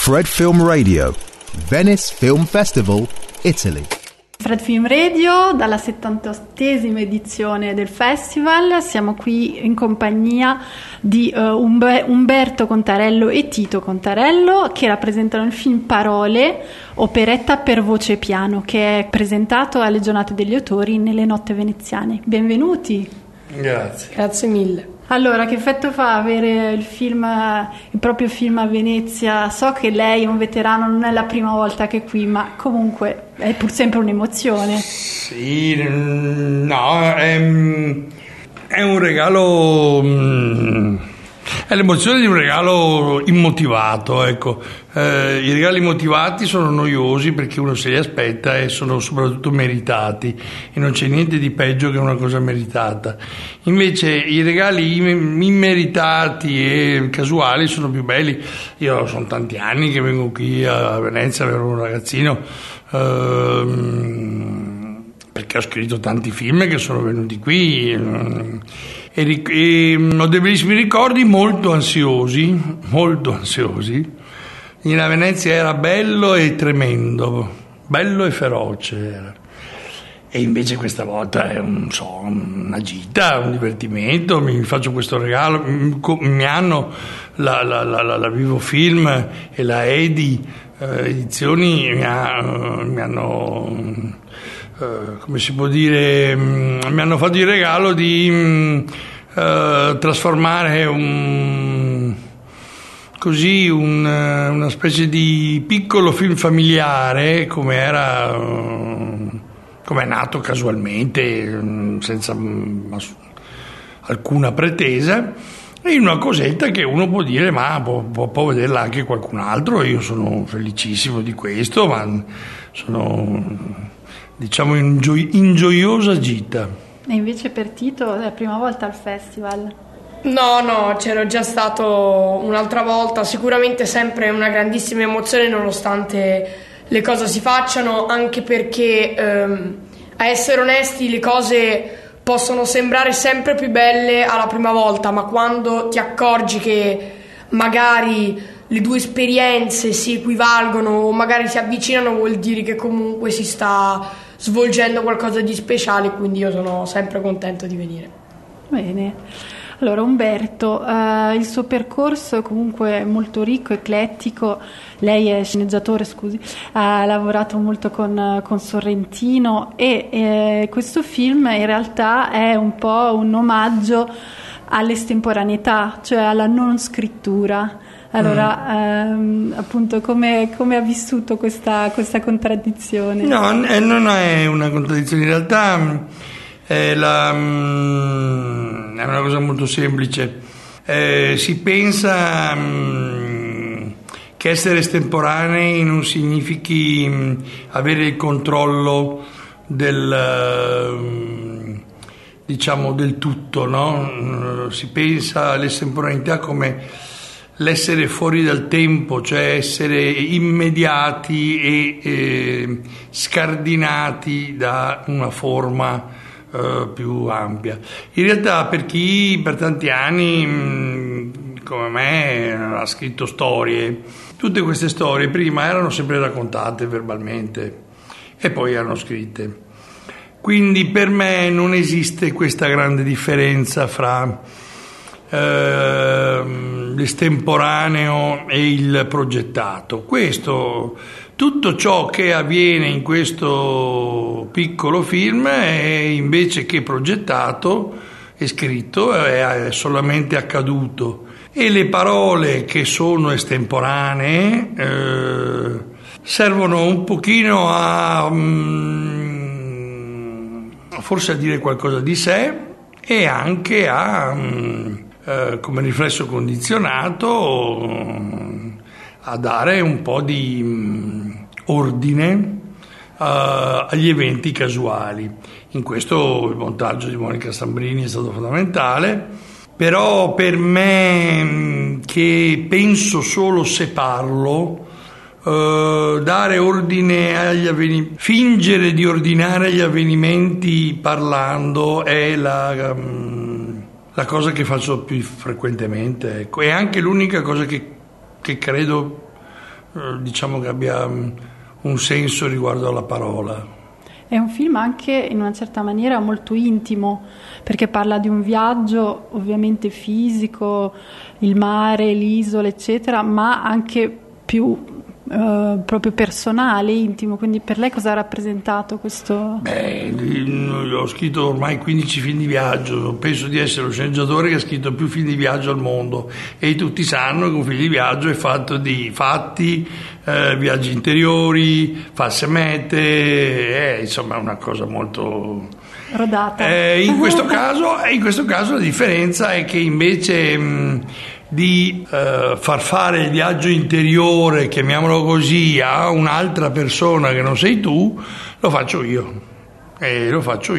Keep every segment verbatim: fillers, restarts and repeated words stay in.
Fred Film Radio, Venice Film Festival, Italy. Fred Film Radio, dalla settantottesima edizione del festival, siamo qui in compagnia di uh, Umber- Umberto Contarello e Tito Contarello, che rappresentano il film Parole, operetta per voce e piano, che è presentato alle Giornate degli Autori nelle Notte Veneziane. Benvenuti. Grazie. Grazie mille. Allora, che effetto fa avere il film, il proprio film a Venezia? So che lei è un veterano, non è la prima volta che è qui, ma comunque è pur sempre un'emozione. Sì, no, è, è un regalo, è l'emozione di un regalo immotivato, ecco. Eh, i regali motivati sono noiosi perché uno se li aspetta e sono soprattutto meritati, e non c'è niente di peggio che una cosa meritata. Invece i regali immeritati e casuali sono più belli. Io sono tanti anni che vengo qui a Venezia, ero un ragazzino, ehm, perché ho scritto tanti film che sono venuti qui, ehm, e, e ho dei bellissimi ricordi molto ansiosi, molto ansiosi. A Venezia era bello e tremendo, bello e feroce era. E invece questa volta è un, so, una gita, un divertimento, mi faccio questo regalo, mi hanno la, la, la, la, la Vivo Film e la Edi eh, Edizioni mi, ha, mi hanno, eh, come si può dire, mi hanno fatto il regalo di eh, trasformare un... così un, una specie di piccolo film familiare, come era, come è nato casualmente, senza alcuna pretesa, in una cosetta che uno può dire ma può, può, può vederla anche qualcun altro. Io sono felicissimo di questo, ma sono, diciamo, in, gio- in gioiosa gita. E invece per Tito è la prima volta al festival? No, no, c'ero già stato un'altra volta, sicuramente sempre una grandissima emozione nonostante le cose si facciano, anche perché ehm, a essere onesti le cose possono sembrare sempre più belle alla prima volta, ma quando ti accorgi che magari le due esperienze si equivalgono o magari si avvicinano, vuol dire che comunque si sta svolgendo qualcosa di speciale, quindi io sono sempre contento di venire. Bene. Allora Umberto, eh, il suo percorso è comunque molto ricco, eclettico. Lei è sceneggiatore, scusi, ha lavorato molto con, con Sorrentino e eh, questo film in realtà è un po' un omaggio all'estemporaneità, cioè alla non scrittura. Allora, mm. ehm, appunto, come, come ha vissuto questa, questa contraddizione? No, eh, non è una contraddizione, in realtà... È, la, mm, è una cosa molto semplice. Eh, si pensa mm, che essere estemporanei non significhi mm, avere il controllo del, mm, diciamo, del tutto, no? Si pensa all'estemporaneità come l'essere fuori dal tempo, cioè essere immediati e eh, scardinati da una forma Uh, più ampia. In realtà per chi per tanti anni mh, come me ha scritto storie, tutte queste storie prima erano sempre raccontate verbalmente e poi erano scritte, quindi per me non esiste questa grande differenza fra uh, l'estemporaneo e il progettato. Questo Tutto ciò che avviene in questo piccolo film è invece che progettato e scritto, è solamente accaduto. E le parole che sono estemporanee eh, servono un pochino a mm, forse a dire qualcosa di sé e anche a mm, eh, come riflesso condizionato a dare un po' di mh, ordine uh, agli eventi casuali. In questo il montaggio di Monica Stambrini è stato fondamentale, però per me mh, che penso solo se parlo, uh, dare ordine agli avvenimenti, fingere di ordinare agli avvenimenti parlando è la, um, la cosa che faccio più frequentemente, ecco. È anche l'unica cosa che che credo diciamo che abbia un senso riguardo alla parola. È un film anche in una certa maniera molto intimo, perché parla di un viaggio ovviamente fisico, il mare, l'isola, eccetera, ma anche più eh, proprio personale, intimo. Quindi per lei cosa ha rappresentato questo? Beh, ho scritto ormai quindici film di viaggio, penso di essere lo sceneggiatore che ha scritto più film di viaggio al mondo, e tutti sanno che un film di viaggio è fatto di fatti, eh, viaggi interiori, false mete, eh, insomma è una cosa molto rodata. Eh, in questo caso, in questo caso la differenza è che invece mh, di eh, far fare il viaggio interiore, chiamiamolo così, a un'altra persona che non sei tu, lo faccio io. E lo faccio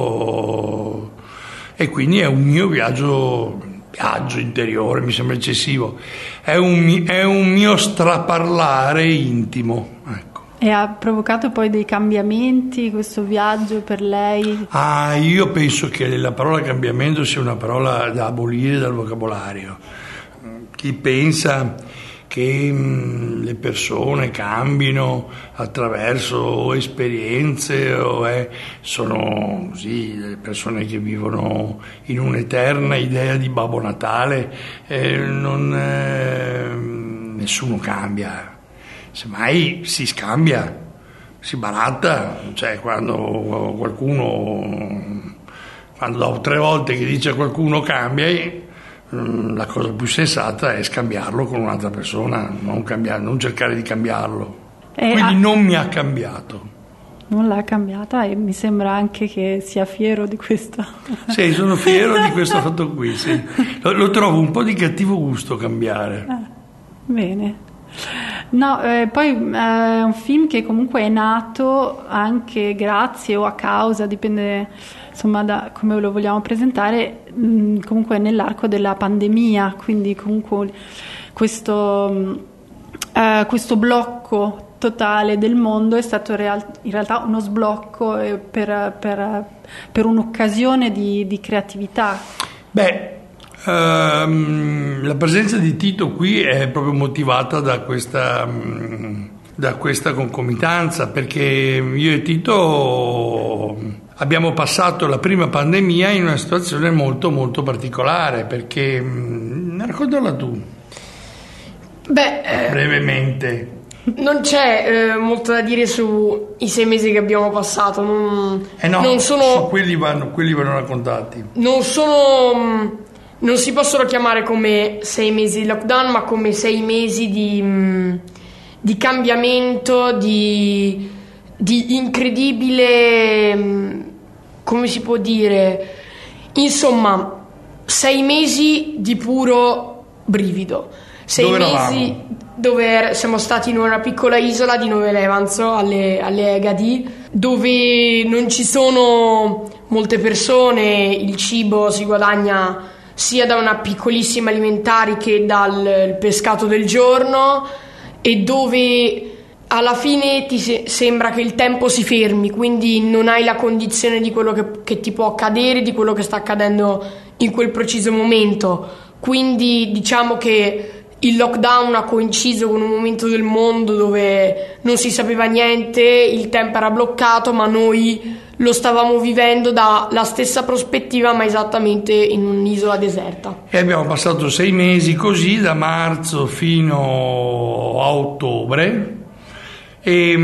io e quindi è un mio viaggio, viaggio interiore, mi sembra eccessivo. È un, è un mio straparlare intimo, ecco. E ha provocato poi dei cambiamenti questo viaggio per lei? Ah, io penso che la parola cambiamento sia una parola da abolire dal vocabolario. Chi pensa che mh, le persone cambino attraverso esperienze o è, sono così le persone che vivono in un'eterna idea di Babbo Natale, eh, non, eh, nessuno cambia. Semmai si scambia, si baratta, cioè quando qualcuno, quando dopo tre volte che dice a qualcuno cambia, la cosa più sensata è scambiarlo con un'altra persona, non, cambiare, non cercare di cambiarlo. E quindi ha... non mi ha cambiato. Non l'ha cambiata e mi sembra anche che sia fiero di questo. Sì, sono fiero di questo fatto qui, sì. Lo, lo trovo un po' di cattivo gusto cambiare. Eh, bene. No, eh, poi è un film che comunque è nato anche grazie o a causa, dipende insomma da come lo vogliamo presentare, mh, comunque nell'arco della pandemia, quindi comunque questo, mh, eh, questo blocco totale del mondo è stato real- in realtà uno sblocco eh, per, per, per un'occasione di, di creatività. Beh, Uh, la presenza di Tito qui è proprio motivata da questa, um, da questa concomitanza, perché io e Tito abbiamo passato la prima pandemia in una situazione molto molto particolare, perché um, raccontala tu. Beh, brevemente. Non c'è eh, molto da dire sui sei mesi che abbiamo passato. Non, eh no, non sono, quelli vanno, quelli vanno raccontati. Non sono. Non si possono chiamare come sei mesi di lockdown, ma come sei mesi di, di cambiamento, di, di incredibile, come si può dire, insomma, sei mesi di puro brivido. Sei dove mesi eravamo? Dove siamo stati in una piccola isola di Nove Levanzo, alle, alle Egadi, dove non ci sono molte persone, il cibo si guadagna sia da una piccolissima alimentari che dal pescato del giorno, e dove alla fine ti se- sembra che il tempo si fermi, quindi non hai la condizione di quello che, che ti può accadere, di quello che sta accadendo in quel preciso momento. Quindi diciamo che il lockdown ha coinciso con un momento del mondo dove non si sapeva niente, il tempo era bloccato, ma noi lo stavamo vivendo dalla stessa prospettiva, ma esattamente in un'isola deserta. E abbiamo passato sei mesi così, da marzo fino a ottobre, e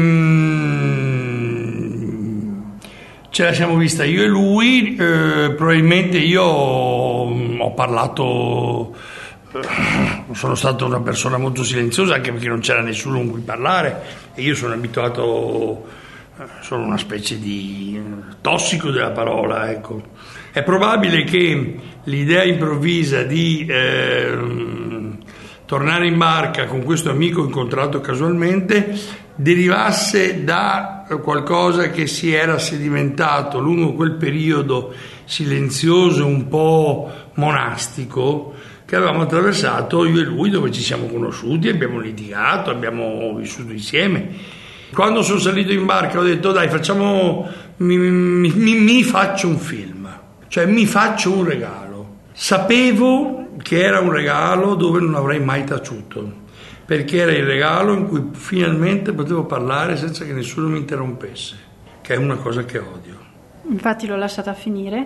mm, ce la siamo vista io e lui. Eh, probabilmente io ho parlato, eh, sono stato una persona molto silenziosa, anche perché non c'era nessuno con cui parlare, e io sono abituato, sono una specie di tossico della parola, ecco. È probabile che l'idea improvvisa di eh, tornare in barca con questo amico incontrato casualmente derivasse da qualcosa che si era sedimentato lungo quel periodo silenzioso, un po' monastico, che avevamo attraversato io e lui, dove ci siamo conosciuti, abbiamo litigato, abbiamo vissuto insieme. Quando sono salito in barca ho detto dai, facciamo, mi, mi, mi, mi faccio un film, cioè mi faccio un regalo. Sapevo che era un regalo dove non avrei mai taciuto, perché era il regalo in cui finalmente potevo parlare senza che nessuno mi interrompesse, che è una cosa che odio. Infatti l'ho lasciata finire.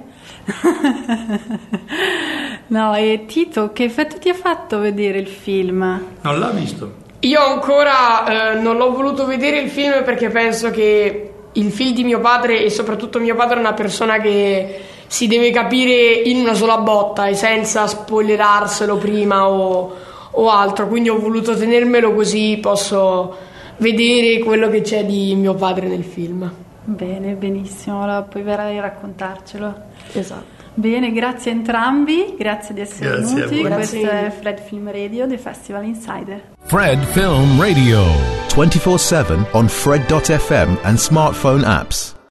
No, e Tito, che effetto ti ha fatto vedere il film? Non l'ha visto? Io ancora eh, non l'ho voluto vedere il film perché penso che il film di mio padre, e soprattutto mio padre è una persona che si deve capire in una sola botta e senza spoilerarselo prima o, o altro, quindi ho voluto tenermelo così posso vedere quello che c'è di mio padre nel film. Bene, benissimo, allora poi verrai a raccontarcelo. Esatto. Bene, grazie a entrambi, grazie di essere Grazie venuti. a voi. Questo Grazie. è Fred Film Radio, The Festival Insider. Fred Film Radio. twenty-four seven on Fred dot f m and smartphone apps.